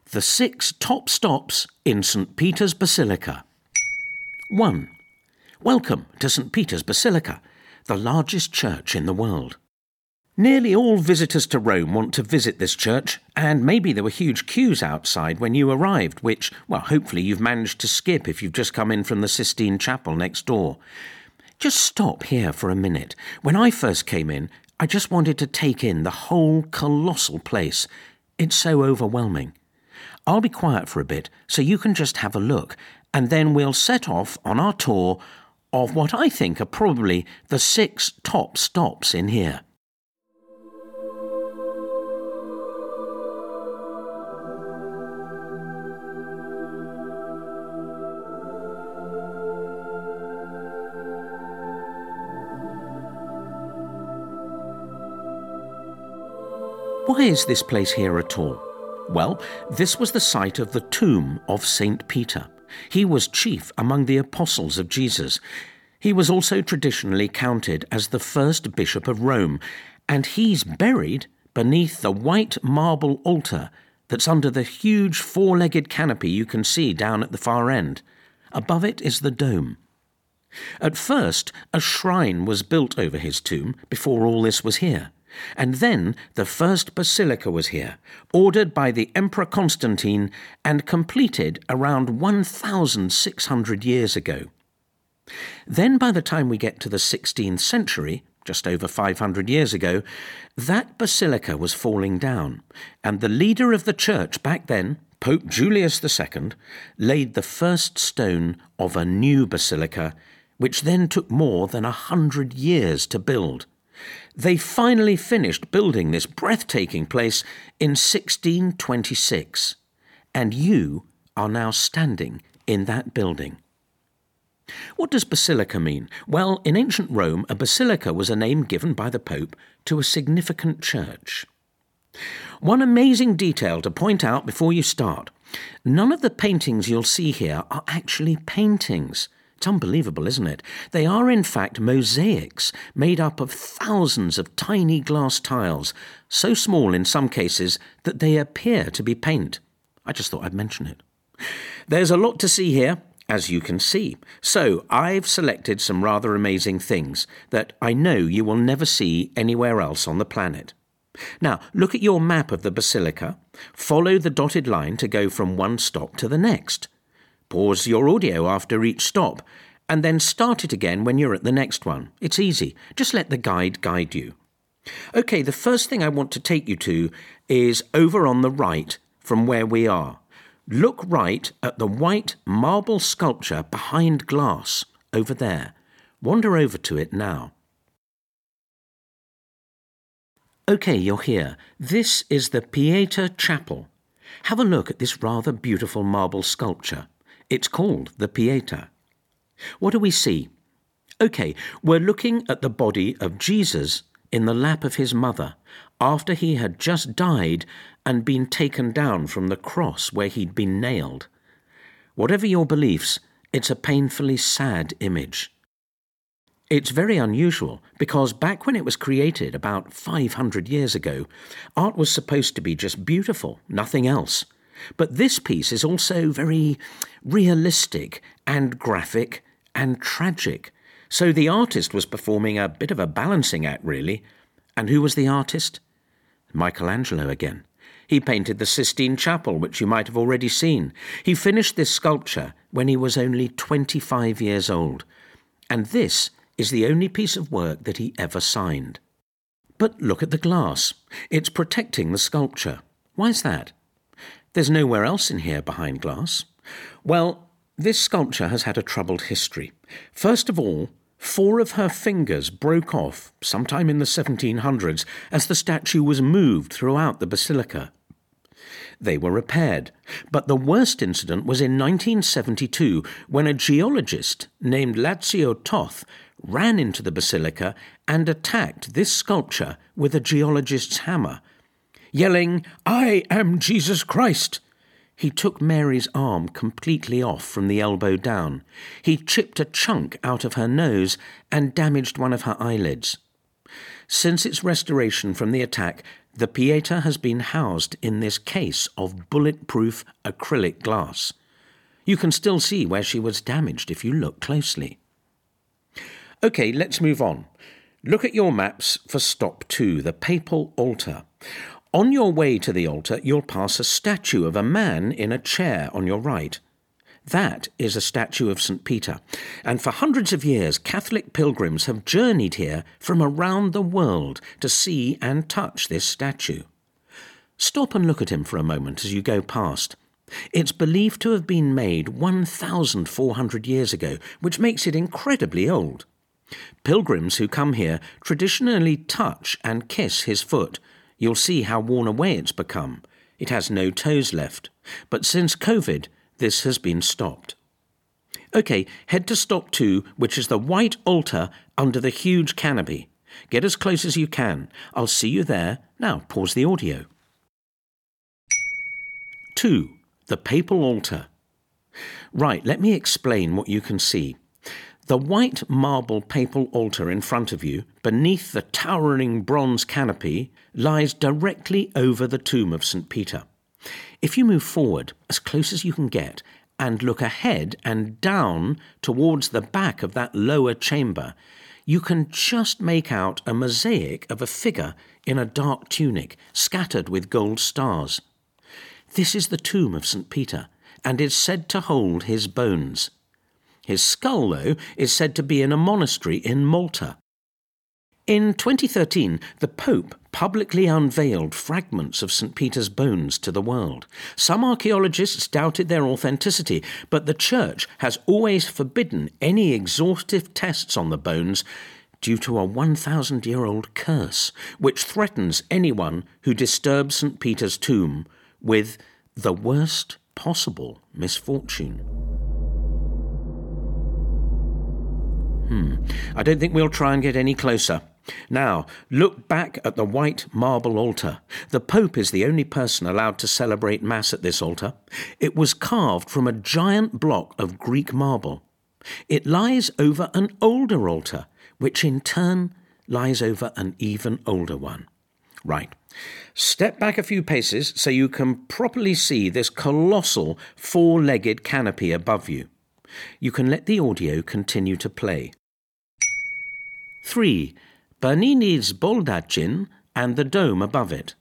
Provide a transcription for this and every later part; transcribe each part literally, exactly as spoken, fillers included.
The six top stops in Saint Peter's Basilica. one. Welcome to Saint Peter's Basilica, the largest church in the world. Nearly all visitors to Rome want to visit this church, and maybe there were huge queues outside when you arrived, which, well, hopefully you've managed to skip if you've just come in from the Sistine Chapel next door. Just stop here for a minute. When I first came in, I just wanted to take in the whole colossal place. It's so overwhelming. I'll be quiet for a bit so you can just have a look, and then we'll set off on our tour of what I think are probably the six top stops in here. Why is this place here at all? Well, this was the site of the tomb of Saint Peter. He was chief among the apostles of Jesus. He was also traditionally counted as the first bishop of Rome, and he's buried beneath the white marble altar that's under the huge four-legged canopy you can see down at the far end. Above it is the dome. At first, a shrine was built over his tomb before all this was here. And then the first basilica was here, ordered by the Emperor Constantine and completed around one thousand six hundred years ago. Then by the time we get to the sixteenth century, just over five hundred years ago, that basilica was falling down, and the leader of the church back then, Pope Julius the Second, laid the first stone of a new basilica, which then took more than a hundred years to build. They finally finished building this breathtaking place in sixteen twenty-six, and you are now standing in that building. What does basilica mean? Well, in ancient Rome, a basilica was a name given by the Pope to a significant church. One amazing detail to point out before you start: none of the paintings you'll see here are actually paintings. It's unbelievable, isn't it? They are, in fact, mosaics made up of thousands of tiny glass tiles, so small in some cases that they appear to be paint. I just thought I'd mention it. There's a lot to see here, as you can see. So I've selected some rather amazing things that I know you will never see anywhere else on the planet. Now, look at your map of the basilica. Follow the dotted line to go from one stop to the next. Pause your audio after each stop, and then start it again when you're at the next one. It's easy. Just let the guide guide you. OK, the first thing I want to take you to is over on the right from where we are. Look right at the white marble sculpture behind glass over there. Wander over to it now. OK, you're here. This is the Pieta Chapel. Have a look at this rather beautiful marble sculpture. It's called the Pieta. What do we see? OK, we're looking at the body of Jesus in the lap of his mother after he had just died and been taken down from the cross where he'd been nailed. Whatever your beliefs, it's a painfully sad image. It's very unusual because back when it was created about five hundred years ago, art was supposed to be just beautiful, nothing else. But this piece is also very realistic and graphic and tragic. So the artist was performing a bit of a balancing act, really. And who was the artist? Michelangelo again. He painted the Sistine Chapel, which you might have already seen. He finished this sculpture when he was only twenty-five years old. And this is the only piece of work that he ever signed. But look at the glass. It's protecting the sculpture. Why is that? There's nowhere else in here behind glass. Well, this sculpture has had a troubled history. First of all, four of her fingers broke off sometime in the seventeen hundreds as the statue was moved throughout the basilica. They were repaired, but the worst incident was in nineteen seventy-two when a geologist named Lazio Toth ran into the basilica and attacked this sculpture with a geologist's hammer, yelling, "I am Jesus Christ." He took Mary's arm completely off from the elbow down. He chipped a chunk out of her nose and damaged one of her eyelids. Since its restoration from the attack, the Pietà has been housed in this case of bulletproof acrylic glass. You can still see where she was damaged if you look closely. OK, let's move on. Look at your maps for stop two, the papal altar. On your way to the altar, you'll pass a statue of a man in a chair on your right. That is a statue of Saint Peter, and for hundreds of years Catholic pilgrims have journeyed here from around the world to see and touch this statue. Stop and look at him for a moment as you go past. It's believed to have been made one thousand four hundred years ago, which makes it incredibly old. Pilgrims who come here traditionally touch and kiss his foot. You'll see how worn away it's become. It has no toes left, but since COVID, this has been stopped. OK, head to stop two, which is the white altar under the huge canopy. Get as close as you can. I'll see you there. Now, pause the audio. two. The papal altar. Right, let me explain what you can see. The white marble papal altar in front of you, beneath the towering bronze canopy, lies directly over the tomb of Saint Peter. If you move forward as close as you can get and look ahead and down towards the back of that lower chamber, you can just make out a mosaic of a figure in a dark tunic, scattered with gold stars. This is the tomb of Saint Peter, and is said to hold his bones. His skull, though, is said to be in a monastery in Malta. In twenty thirteen, the Pope publicly unveiled fragments of Saint Peter's bones to the world. Some archaeologists doubted their authenticity, but the Church has always forbidden any exhaustive tests on the bones due to a one thousand year old curse, which threatens anyone who disturbs Saint Peter's tomb with the worst possible misfortune. Hmm, I don't think we'll try and get any closer. Now, look back at the white marble altar. The Pope is the only person allowed to celebrate Mass at this altar. It was carved from a giant block of Greek marble. It lies over an older altar, which in turn lies over an even older one. Right. Step back a few paces so you can properly see this colossal four-legged canopy above you. You can let the audio continue to play. three. Bernini's baldachin and the dome above it.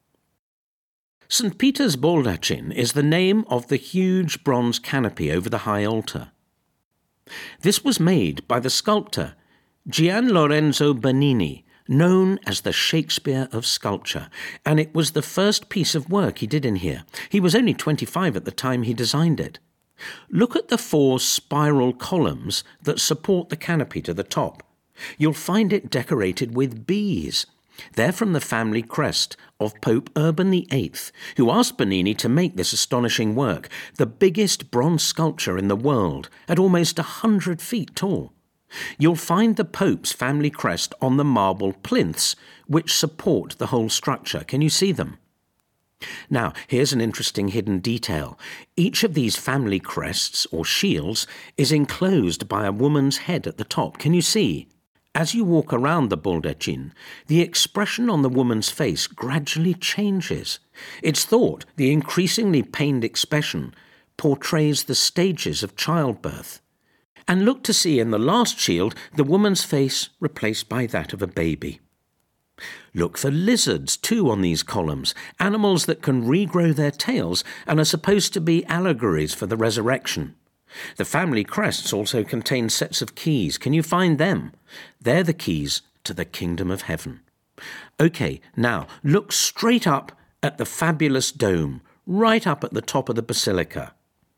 Saint Peter's baldachin is the name of the huge bronze canopy over the high altar. This was made by the sculptor Gian Lorenzo Bernini, known as the Shakespeare of sculpture, and it was the first piece of work he did in here. He was only twenty-five at the time he designed it. Look at the four spiral columns that support the canopy to the top. You'll find it decorated with bees. They're from the family crest of Pope Urban the Eighth, who asked Bernini to make this astonishing work, the biggest bronze sculpture in the world, at almost a hundred feet tall. You'll find the Pope's family crest on the marble plinths, which support the whole structure. Can you see them? Now, here's an interesting hidden detail. Each of these family crests, or shields, is enclosed by a woman's head at the top. Can you see? As you walk around the baldachin, the expression on the woman's face gradually changes. It's thought the increasingly pained expression portrays the stages of childbirth. And look to see in the last shield the woman's face replaced by that of a baby. Look for lizards, too, on these columns, animals that can regrow their tails and are supposed to be allegories for the resurrection. The family crests also contain sets of keys. Can you find them? They're the keys to the kingdom of heaven. OK, now look straight up at the fabulous dome, right up at the top of the basilica.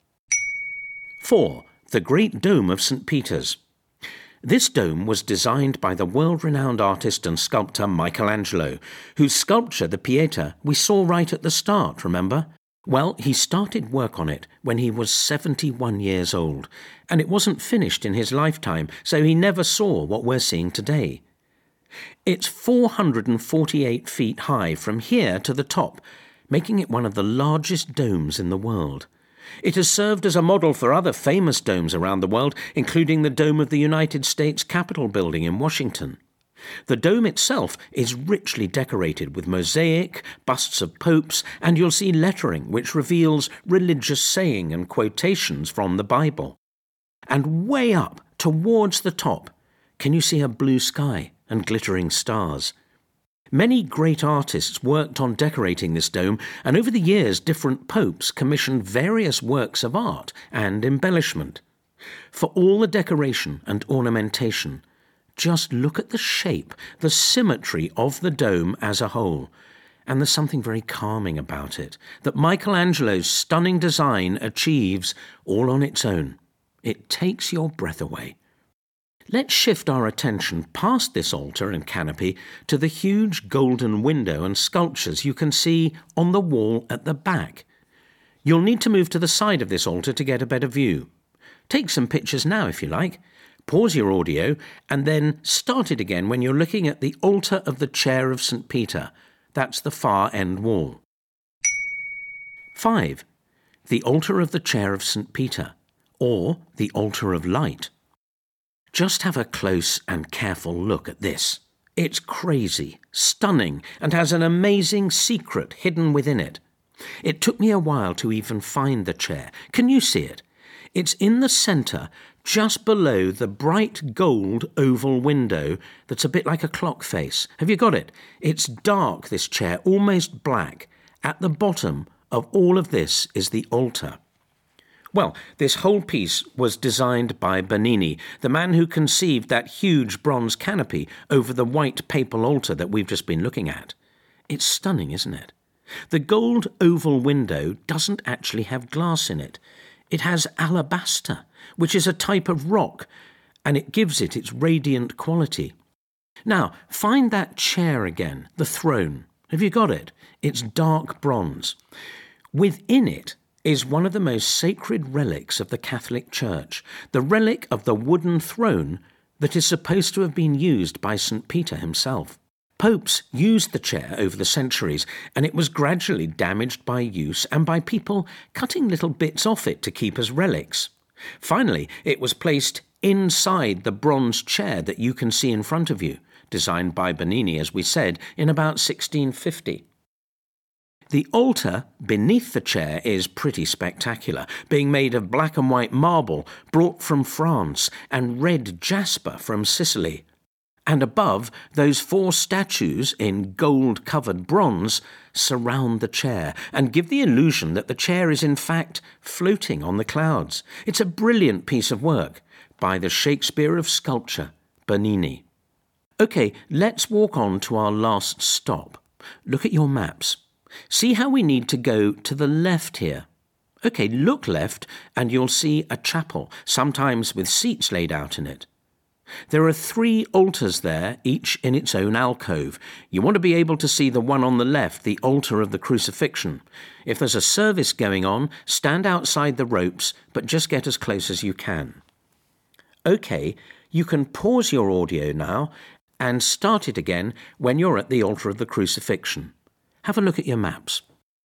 four. The Great Dome of Saint Peter's. This dome was designed by the world-renowned artist and sculptor Michelangelo, whose sculpture, the Pietà, we saw right at the start, remember? Well, he started work on it when he was seventy-one years old, and it wasn't finished in his lifetime, so he never saw what we're seeing today. It's four hundred forty-eight feet high from here to the top, making it one of the largest domes in the world. It has served as a model for other famous domes around the world, including the dome of the United States Capitol building in Washington. The dome itself is richly decorated with mosaic, busts of popes, and you'll see lettering which reveals religious saying and quotations from the Bible. And way up towards the top, can you see a blue sky and glittering stars? Many great artists worked on decorating this dome, and over the years different popes commissioned various works of art and embellishment. For all the decoration and ornamentation, just look at the shape, the symmetry of the dome as a whole. And there's something very calming about it that Michelangelo's stunning design achieves all on its own. It takes your breath away. Let's shift our attention past this altar and canopy to the huge golden window and sculptures you can see on the wall at the back. You'll need to move to the side of this altar to get a better view. Take some pictures now if you like. Pause your audio and then start it again when you're looking at the altar of the chair of Saint Peter. That's the far end wall. five. The altar of the chair of Saint Peter, or the altar of light. Just have a close and careful look at this. It's crazy, stunning, and has an amazing secret hidden within it. It took me a while to even find the chair. Can you see it? It's in the centre, just below the bright gold oval window that's a bit like a clock face. Have you got it? It's dark, this chair, almost black. At the bottom of all of this is the altar. Well, this whole piece was designed by Bernini, the man who conceived that huge bronze canopy over the white papal altar that we've just been looking at. It's stunning, isn't it? The gold oval window doesn't actually have glass in it. It has alabaster, which is a type of rock, and it gives it its radiant quality. Now, find that chair again, the throne. Have you got it? It's dark bronze. Within it is one of the most sacred relics of the Catholic Church, the relic of the wooden throne that is supposed to have been used by Saint Peter himself. Popes used the chair over the centuries, and it was gradually damaged by use and by people cutting little bits off it to keep as relics. Finally, it was placed inside the bronze chair that you can see in front of you, designed by Bernini, as we said, in about sixteen fifty. The altar beneath the chair is pretty spectacular, being made of black and white marble brought from France and red jasper from Sicily. And above, those four statues in gold-covered bronze surround the chair and give the illusion that the chair is in fact floating on the clouds. It's a brilliant piece of work by the Shakespeare of sculpture, Bernini. OK, let's walk on to our last stop. Look at your maps. See how we need to go to the left here. OK, look left and you'll see a chapel, sometimes with seats laid out in it. There are three altars there, each in its own alcove. You want to be able to see the one on the left, the altar of the crucifixion. If there's a service going on, stand outside the ropes, but just get as close as you can. OK, you can pause your audio now and start it again when you're at the altar of the crucifixion. Have a look at your maps.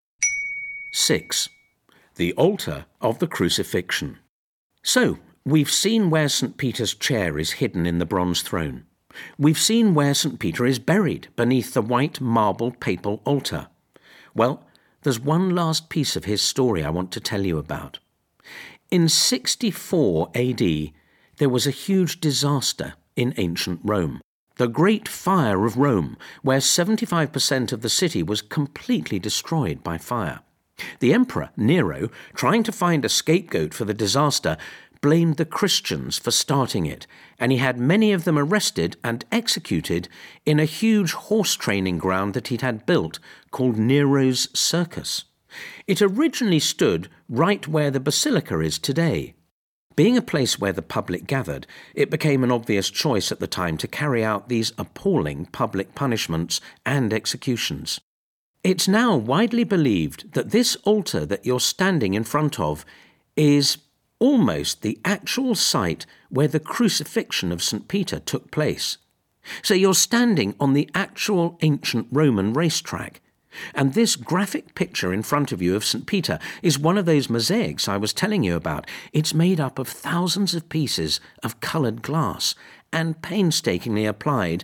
six. The altar of the crucifixion. So, we've seen where Saint Peter's chair is hidden in the bronze throne. We've seen where Saint Peter is buried beneath the white marble papal altar. Well, there's one last piece of his story I want to tell you about. In sixty-four A D, there was a huge disaster in ancient Rome. The Great Fire of Rome, where seventy-five percent of the city was completely destroyed by fire. The Emperor, Nero, trying to find a scapegoat for the disaster, blamed the Christians for starting it, and he had many of them arrested and executed in a huge horse training ground that he'd had built called Nero's Circus. It originally stood right where the basilica is today. Being a place where the public gathered, it became an obvious choice at the time to carry out these appalling public punishments and executions. It's now widely believed that this altar that you're standing in front of is almost the actual site where the crucifixion of Saint Peter took place. So you're standing on the actual ancient Roman racetrack. And this graphic picture in front of you of Saint Peter is one of those mosaics I was telling you about. It's made up of thousands of pieces of coloured glass and painstakingly applied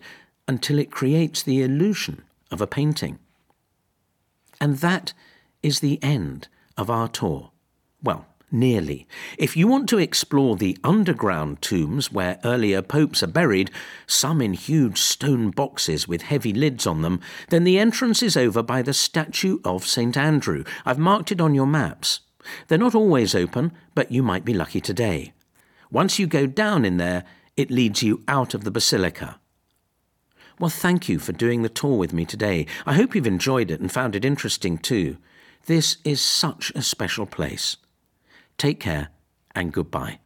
until it creates the illusion of a painting. And that is the end of our tour. Well, nearly. If you want to explore the underground tombs where earlier popes are buried, some in huge stone boxes with heavy lids on them, then the entrance is over by the statue of Saint Andrew. I've marked it on your maps. They're not always open, but you might be lucky today. Once you go down in there, it leads you out of the basilica. Well, thank you for doing the tour with me today. I hope you've enjoyed it and found it interesting too. This is such a special place. Take care and goodbye.